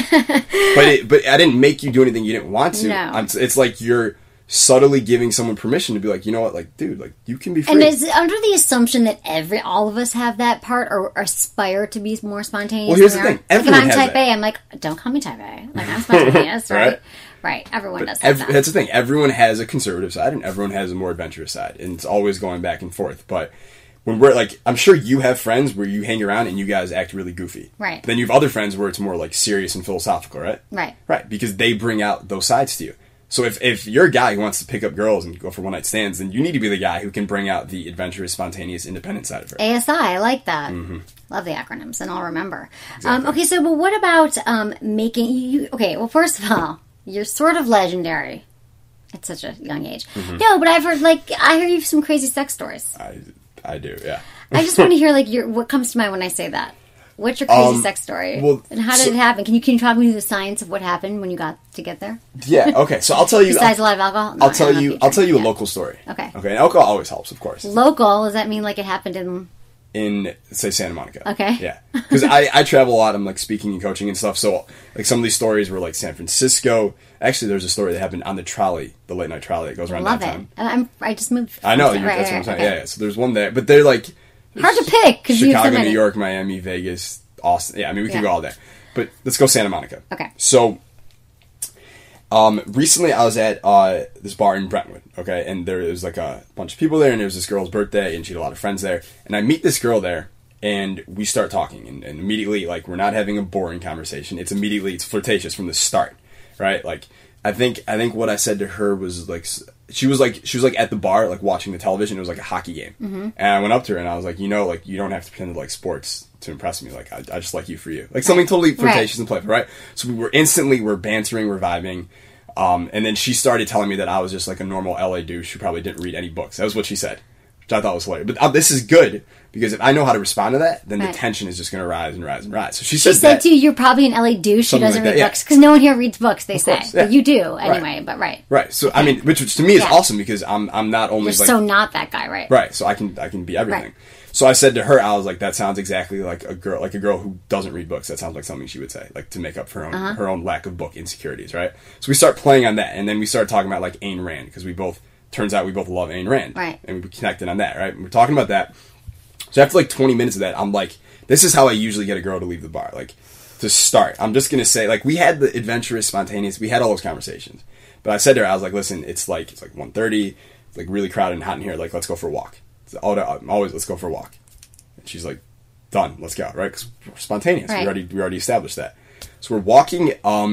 I didn't make you do anything you didn't want to. No. It's like you're subtly giving someone permission to be like, you know what, like, dude, like, you can be free. And is it under the assumption that all of us have that part or aspire to be more spontaneous? Well, here's the thing. Everyone like, if I'm has type that. A, I'm like, don't call me type A. Like, I'm spontaneous, right? Right. Everyone does that. That's the thing. Everyone has a conservative side and everyone has a more adventurous side. And it's always going back and forth. But when we're like, I'm sure you have friends where you hang around and you guys act really goofy. Right. But then you have other friends where it's more like serious and philosophical, right? Right. Right, because they bring out those sides to you. So if you're a guy who wants to pick up girls and go for one-night stands, then you need to be the guy who can bring out the adventurous, spontaneous, independent side of her. ASI, I like that. Love the acronyms, and I'll remember. Okay, so but what about making you? Okay, well, first of all, you're sort of legendary at such a young age. No, but I've heard I hear you have some crazy sex stories. I do, yeah. I just want to hear what comes to mind when I say that. What's your crazy sex story? And how did it happen? Can you talk me through the science of what happened when you got to get there? Yeah. Okay. So I'll tell you. Besides a lot of alcohol, I'll tell you a local story. Okay. Okay. And alcohol always helps, of course. Local, does that mean like it happened in say Santa Monica? Okay. Yeah. Because I travel a lot. I'm like speaking and coaching and stuff. So like some of these stories were like San Francisco. Actually, there's a story that happened on the trolley, the late night trolley that goes around downtown. Love it. I just moved. I know. That's what I'm saying. Okay. Yeah. So there's one there, but they're like hard to pick because Chicago, New York, Miami, Vegas, Austin. Yeah, I mean, we can go all day. But let's go Santa Monica. Okay. So, recently I was at this bar in Brentwood, okay? And there was like a bunch of people there, and it was this girl's birthday, and she had a lot of friends there. And I meet this girl there, and we start talking. And immediately, like, we're not having a boring conversation. It's flirtatious from the start, right? Like, I think what I said to her was, like, she was at the bar, like, watching the television. It was like a hockey game. And I went up to her, and I was like, you don't have to pretend to like sports to impress me. Like, I just like you for you. Like, something totally flirtatious and playful, right? So we're bantering, we're vibing. And then she started telling me that I was just like a normal LA douche who probably didn't read any books. That was what she said, which I thought was hilarious. But this is good, because if I know how to respond to that, then the tension is just going to rise and rise and rise. So she said to you, you're probably an LA douche who doesn't read books. Because no one here reads books, they say. But you do, anyway, but right. Right. So, I mean, which to me is awesome, because I'm not only you're so not that guy, right? Right. So I can be everything. Right. So I said to her, I was like, that sounds exactly like a girl who doesn't read books. That sounds like something she would say, like to make up for her own lack of book insecurities, right? So we start playing on that, and then we start talking about like Ayn Rand, because turns out we both love Ayn Rand. Right. And we connected on that, right? And we're talking about that. So after like 20 minutes of that, I'm like, this is how I usually get a girl to leave the bar. Like, to start, I'm just going to say, like, we had the adventurous, spontaneous, we had all those conversations. But I said to her, I was like, listen, it's like 1:30, it's like really crowded and hot in here, like, let's go for a walk. Always, let's go for a walk. And she's like, done, let's go, right? Because we're spontaneous. Right. We already established that. So we're walking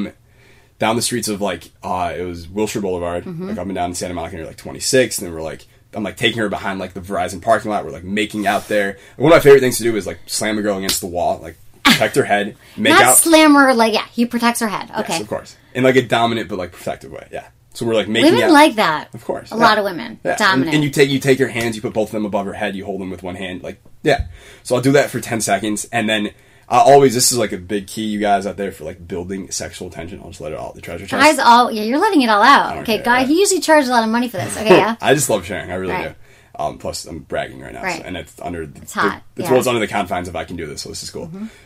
down the streets of, like, it was Wilshire Boulevard, like up and down in Santa Monica near, like, 26, and then we're, like, I'm, like, taking her behind, like, the Verizon parking lot. We're, like, making out there. And one of my favorite things to do is, like, slam a girl against the wall, like, protect her head, make Not out. Slam her, like, he protects her head. Okay. Yes, of course. In, like, a dominant but, like, protective way, yeah. So we're, like, making out. Women like that. Of course. A lot of women. Yeah. Dominant. And you take your hands, you put both of them above her head, you hold them with one hand, like, yeah. So I'll do that for 10 seconds, and then this is like a big key, you guys out there, for like building sexual tension. I'll just let it all, the treasure chest. Guys, you're letting it all out. Okay, care, guy, right? he usually charges a lot of money for this. Okay, yeah. I just love sharing, I really Right. do. Plus, I'm bragging right now, Right. so, and it's under it's hot. Well, it's under the confines of I can do this, so this is cool.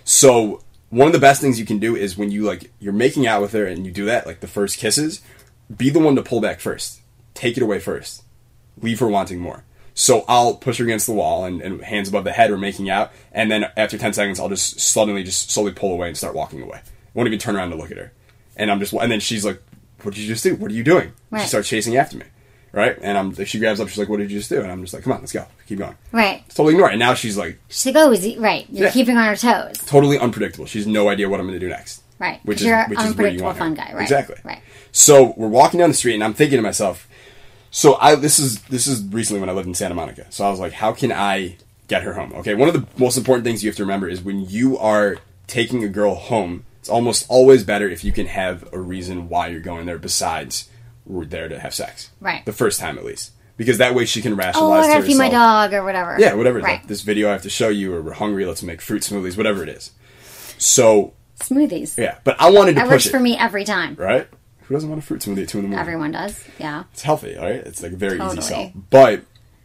So one of the best things you can do is when you're making out with her and you do that, like the first kisses, be the one to pull back first. Take it away first. Leave her wanting more. So I'll push her against the wall and hands above the head, we're making out, and then after 10 seconds I'll just slowly pull away and start walking away. I won't even turn around to look at her. And then she's like, what did you just do? What are you doing? Right. She starts chasing after me. Right? And she grabs up, she's like, what did you just do? And I'm just like, come on, let's go. Keep going. Right. Totally ignore it. And now she's like... She's like, oh, is he... Right. You're keeping her on her toes. Totally unpredictable. She's no idea what I'm going to do next. Right. Which you're is an where you unpredictable want her. fun guy. Right. Exactly. Right. So we're walking down the street, and I'm thinking to myself... So this is recently when I lived in Santa Monica. So I was like, how can I get her home? Okay, one of the most important things you have to remember is when you are taking a girl home, it's almost always better if you can have a reason why you're going there besides we're there to have sex. Right. The first time, at least. Because that way she can rationalize to herself. I gotta feed my dog, or whatever. Yeah, whatever. Right. Like, this video I have to show you, or we're hungry, let's make fruit smoothies, whatever it is. So... Smoothies. Yeah, but I wanted to push it. That works for me every time. Right? Who doesn't want a fruit smoothie at 2 in the morning? Everyone does, yeah. It's healthy, right? It's like a very easy sell. Totally. But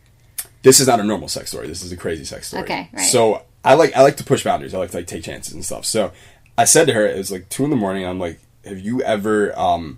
this is not a normal sex story. This is a crazy sex story. Okay, right. So I like to push boundaries. I like to like take chances and stuff. So I said to her, it was like 2 in the morning. I'm like, have you ever?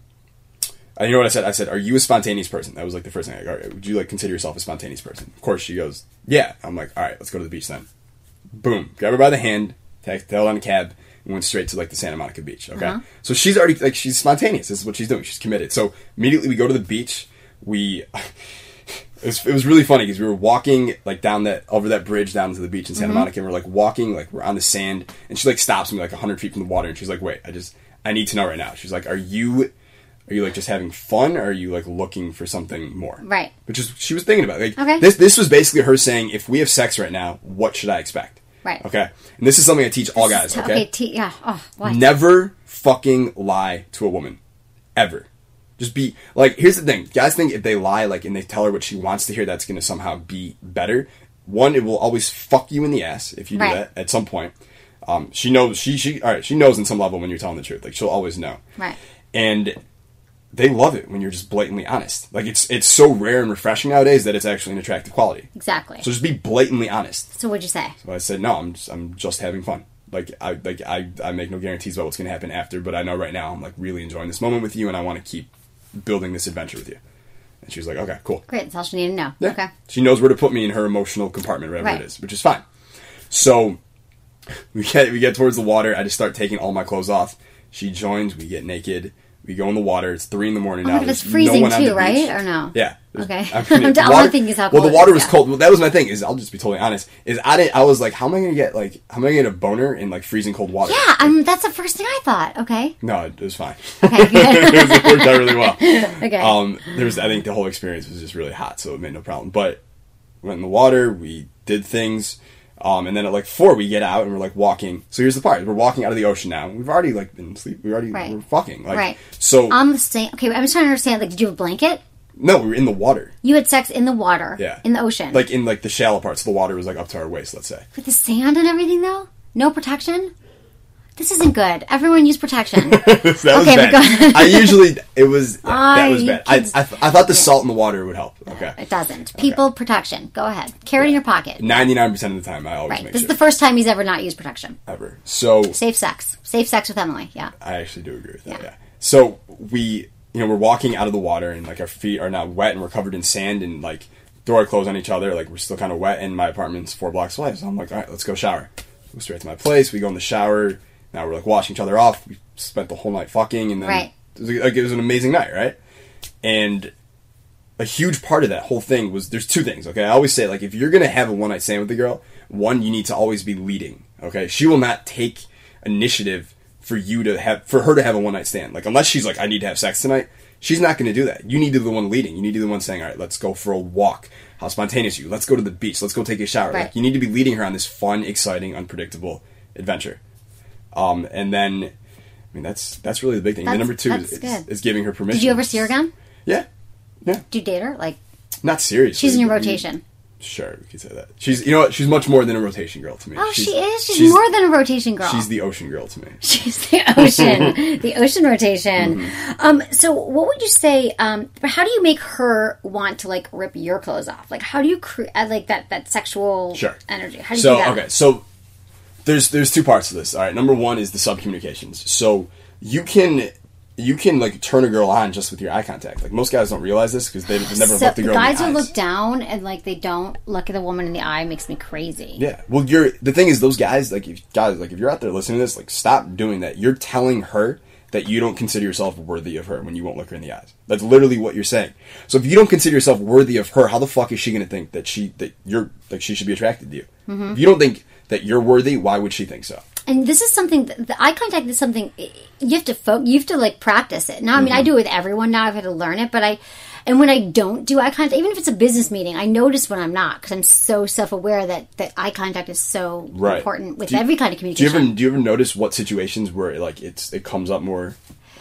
You know what I said? I said, are you a spontaneous person? That was like the first thing. Like, all right, would you like consider yourself a spontaneous person? Of course, she goes, yeah. I'm like, all right, let's go to the beach then. Boom, grab her by the hand, tail on a cab. And went straight to like the Santa Monica beach. Okay, so she's already like she's spontaneous. This is what she's doing. She's committed. So immediately we go to the beach. It was really funny because we were walking like over that bridge down to the beach in Santa Monica, and we're like walking, like we're on the sand, and she like stops me like 100 feet from the water, and she's like, "Wait, I need to know right now." She's like, "Are you like just having fun, or are you like looking for something more?" Right. Which is she was thinking about. Like, okay. This was basically her saying, "If we have sex right now, what should I expect?" Right. Okay. And this is something I teach all guys. Okay. Yeah. Oh, what? Never fucking lie to a woman, ever. Just be like. Here's the thing, guys think if they lie, like, and they tell her what she wants to hear, that's going to somehow be better. One, it will always fuck you in the ass if you do that at some point. She knows. She knows in some level when you're telling the truth. Like, she'll always know. Right. And they love it when you're just blatantly honest. Like, it's so rare and refreshing nowadays that it's actually an attractive quality. Exactly. So just be blatantly honest. So what'd you say? So I said, no, I'm just having fun. I make no guarantees about what's going to happen after, but I know right now I'm like really enjoying this moment with you, and I want to keep building this adventure with you. And she was like, okay, cool. Great. That's all she needed to know. Yeah. Okay. She knows where to put me in her emotional compartment, wherever it is, which is fine. So we get towards the water. I just start taking all my clothes off. She joins. We get naked. We go in the water. It's 3 a.m. now. It's freezing too, right? Or no? Yeah. Okay. I mean, all I'm thinking is how cold. Well, the water was cold. Well, that was my thing. Is I'll just be totally honest. I was like, how am I gonna get a boner in like freezing cold water? Yeah, that's the first thing I thought. Okay. No, it was fine. Okay. Good. It worked out really well. Okay. I think the whole experience was just really hot, so it made no problem. But went in the water. We did things. And then at like 4 we get out and we're like walking. So here's the part: we're walking out of the ocean now. We've already like been asleep. We're fucking like right. So on the same. Okay, I'm just trying to understand. Like, did you have a blanket? No, we were in the water. You had sex in the water. Yeah, in the ocean. Like in like the shallow parts. The water was like up to our waist. Let's say with the sand and everything though. No protection. This isn't good. Everyone use protection. That was bad. That was bad. I thought the salt in the water would help. Okay. It doesn't. People, protection. Go ahead. Carry it in your pocket. 99% of the time, I always make sure. This is the first time he's ever not used protection. Ever. So safe sex. Safe sex with Emily. Yeah. I actually do agree with that. Yeah. So we're walking out of the water and like our feet are now wet and we're covered in sand and like throw our clothes on each other. Like we're still kind of wet and my apartment's 4 blocks away. So I'm like, all right, let's go shower. Go straight to my place. We go in the shower. Now we're like washing each other off. We spent the whole night fucking, and then it was an amazing night, right? And a huge part of that whole thing was there's 2 things. Okay, I always say like if you're gonna have a one night stand with a girl, one, you need to always be leading. Okay, she will not take initiative for her to have a one night stand. Like unless she's like I need to have sex tonight, she's not gonna do that. You need to be the one leading. You need to be the one saying all right, let's go for a walk. How spontaneous are you? Let's go to the beach. Let's go take a shower. Right. Like you need to be leading her on this fun, exciting, unpredictable adventure. And then, I mean, that's really the big thing. And number 2 is giving her permission. Did you ever see her again? Yeah. Did you date her? Like, not seriously. She's in your rotation. Sure, we could say that. She's, you know what? She's much more than a rotation girl to me. Oh, she is. She's more than a rotation girl. She's the ocean girl to me. She's the ocean, the ocean rotation. Mm-hmm. So, what would you say? How do you make her want to like rip your clothes off? Like, how do you create like that sexual energy? How do you do that? Okay, so. There's 2 parts to this. All right, number 1 is the subcommunications. So you can like turn a girl on just with your eye contact. Like most guys don't realize this because they've never looked a girl in the eyes. Guys who look down and like they don't look at the woman in the eye makes me crazy. Yeah. Well, the thing is, those guys if you're out there listening to this, like stop doing that. You're telling her that you don't consider yourself worthy of her when you won't look her in the eyes. That's literally what you're saying. So if you don't consider yourself worthy of her, how the fuck is she going to think that she should be attracted to you? Mm-hmm. If you don't think that you're worthy, why would she think so? And this is something, the eye contact is something, you have to like practice it. Now, I mean, I do it with everyone now, I've had to learn it, and when I don't do eye contact, even if it's a business meeting, I notice when I'm not, because I'm so self-aware that eye contact is so important with every kind of communication. Do you ever notice what situations where like it comes up more?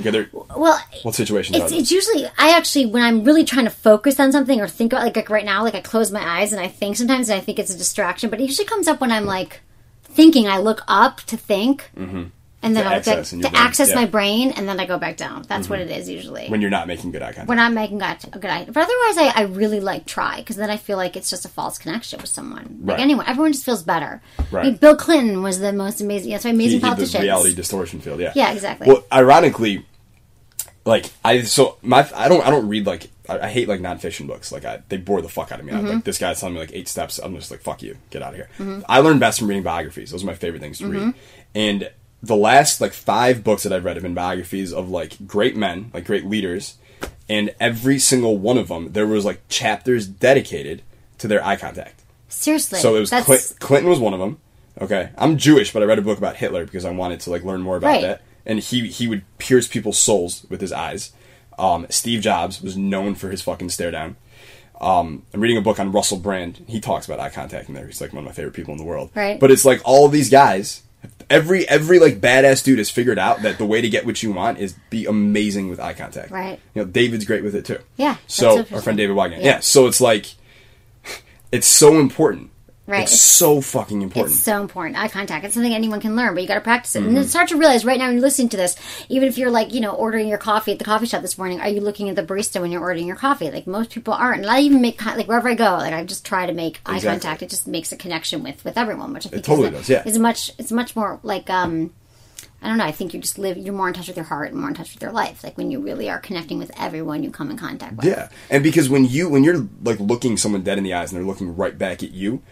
What situations are it's usually, when I'm really trying to focus on something or think about, like right now, like I close my eyes and I think sometimes and I think it's a distraction, but it usually comes up when I'm like thinking. I look up to think, and then I access my brain, and then I go back down. That's what it is usually. When you're not making good eye contact. When I'm making good eye contact. But otherwise, I really like try, because then I feel like it's just a false connection with someone. Like anyone, everyone just feels better. Right. Like Bill Clinton was the most amazing. That's why amazing politicians. The reality distortion field. Yeah. Yeah, exactly. Well, ironically. Like I don't read like I hate like nonfiction books. Like they bore the fuck out of me. Like this guy's telling me like 8 steps. I'm just like fuck you, get out of here. I learned best from reading biographies. Those are my favorite things to read. And the last like 5 books that I've read have been biographies of like great men, like great leaders, And every single one of them, there was like chapters dedicated to their eye contact. Seriously. So it was Clinton was one of them. Okay, I'm Jewish, but I read a book about Hitler because I wanted to like learn more about that. And he would pierce people's souls with his eyes. Steve Jobs was known for his fucking stare down. I'm reading a book on Russell Brand. He talks about eye contact in there. He's like one of my favorite people in the world. Right. But it's like all of these guys, every like badass dude has figured out that the way to get what you want is be amazing with eye contact. Right. You know, David's great with it too. Yeah. So our friend David Wagner. Yeah. So it's like, it's so important. Right. It's so fucking important. It's so important. Eye contact. It's something anyone can learn, but you got to practice it. And then start to realize right now when you're listening to this, even if you're like, ordering your coffee at the coffee shop this morning, are you looking at the barista when you're ordering your coffee? Like most people aren't. And I even make, like wherever I go, like I just try to make eye contact. It just makes a connection with everyone, which I think it's much more like, I don't know, I think you're more in touch with your heart and more in touch with your life. Like when you really are connecting with everyone you come in contact with. Yeah. And because when you're like looking someone dead in the eyes and they're looking right back at you,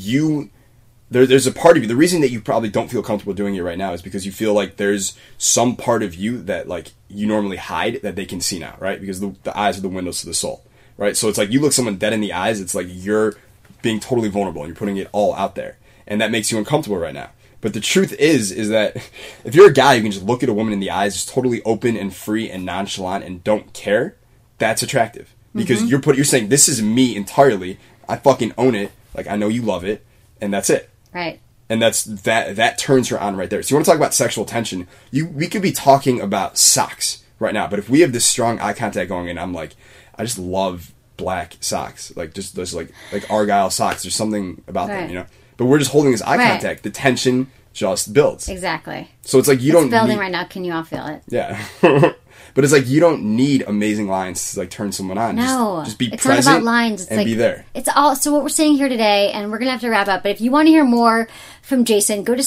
there's a part of you, the reason that you probably don't feel comfortable doing it right now is because you feel like there's some part of you that like you normally hide that they can see now, right? Because the eyes are the windows to the soul, right? So it's like you look someone dead in the eyes, it's like you're being totally vulnerable and you're putting it all out there. And that makes you uncomfortable right now. But the truth is that if you're a guy who can just look at a woman in the eyes, just totally open and free and nonchalant and don't care, that's attractive. Because you're saying, this is me entirely, I fucking own it, like I know you love it, and that's it. Right. And that turns her on right there. So you want to talk about sexual tension, we could be talking about socks right now, but if we have this strong eye contact going and I'm like, I just love black socks, like just those like Argyle socks, there's something about them, But we're just holding this eye contact. The tension just builds. Exactly. So it's like it's building right now. Can you all feel it? Yeah. But it's like you don't need amazing lines to like turn someone on. No. Just be it's present not about lines. It's and like, be there. It's all. So what we're saying here today, and we're going to have to wrap up, but if you want to hear more from Jason, go to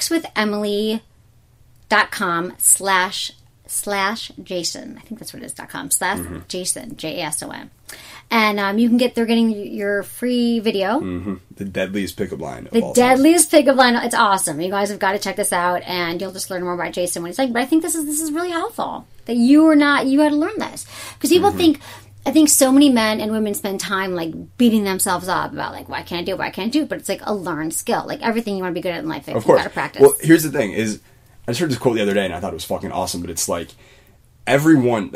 sexwithemily.com/Jason. I think that's what it is, .com / Jason, JASON. And they're getting your free video. The deadliest pickup line. Deadliest pickup line. It's awesome. You guys have got to check this out, and you'll just learn more about Jason when he's like. But I think this is really helpful that you had to learn this because people think. I think so many men and women spend time like beating themselves up about like, well, I can't do it, but it's like a learned skill. Like everything you want to be good at in life, you got to practice. Well, here's the thing: I just heard this quote the other day, and I thought it was fucking awesome. But it's like everyone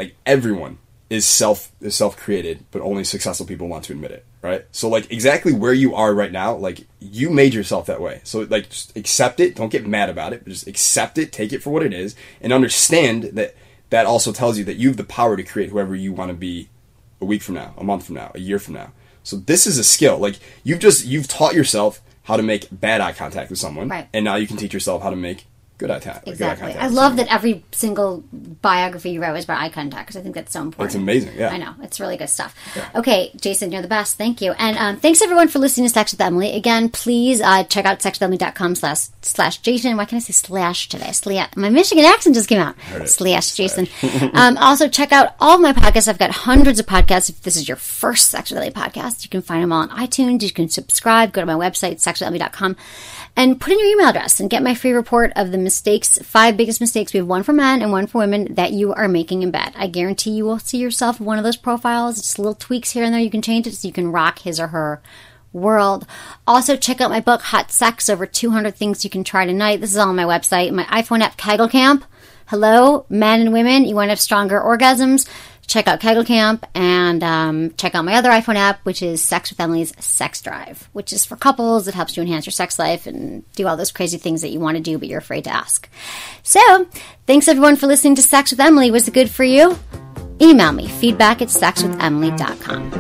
is self-created, but only successful people want to admit it, right? So, like, exactly where you are right now, like, you made yourself that way. So, like, just accept it. Don't get mad about it, but just accept it, take it for what it is, and understand that that also tells you that you have the power to create whoever you want to be a week from now, a month from now, a year from now. So this is a skill. Like, you've taught yourself how to make bad eye contact with someone, right? And now you can teach yourself how to make good eye contact. Exactly. I love that every single biography you wrote was about eye contact because I think that's so important. It's amazing, yeah. I know. It's really good stuff. Yeah. Okay, Jason, you're the best. Thank you. And thanks, everyone, for listening to Sex with Emily. Again, please check out sexwithemily.com/Jason. Why can't I say slash today? My Michigan accent just came out. Slash Jason. Also, check out all of my podcasts. I've got hundreds of podcasts. If this is your first Sex with Emily podcast, you can find them all on iTunes. You can subscribe. Go to my website, sexwithemily.com. And put in your email address and get my free report of the 5 biggest mistakes. We have one for men and one for women that you are making in bed. I guarantee you will see yourself in one of those profiles. Just little tweaks here and there. You can change it so you can rock his or her world. Also, check out my book, Hot Sex, over 200 things you can try tonight. This is all on my website. My iPhone app, Kegel Camp. Hello, men and women. You want to have stronger orgasms? Check out Kegel Camp and check out my other iPhone app, which is Sex with Emily's Sex Drive, which is for couples. It helps you enhance your sex life and do all those crazy things that you want to do but you're afraid to ask. So, thanks everyone for listening to Sex with Emily. Was it good for you? Email me, feedback@sexwithemily.com.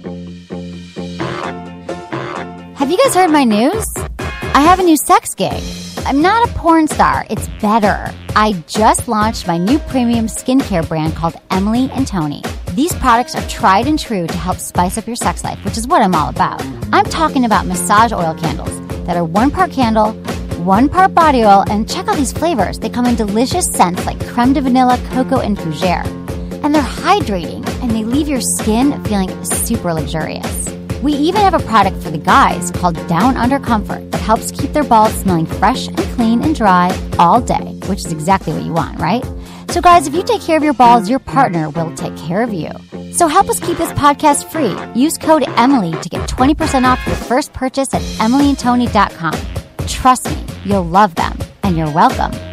Have you guys heard my news? I have a new sex gig. I'm not a porn star. It's better. I just launched my new premium skincare brand called Emily & Tony. These products are tried and true to help spice up your sex life, which is what I'm all about. I'm talking about massage oil candles that are 1 part candle, 1 part body oil, and check out these flavors. They come in delicious scents like creme de vanilla, cocoa, and fougere. And they're hydrating, and they leave your skin feeling super luxurious. We even have a product for the guys called Down Under Comfort that helps keep their balls smelling fresh and clean and dry all day, which is exactly what you want, right? So guys, if you take care of your balls, your partner will take care of you. So help us keep this podcast free. Use code Emily to get 20% off your first purchase at emilyandtony.com. Trust me, you'll love them, and you're welcome.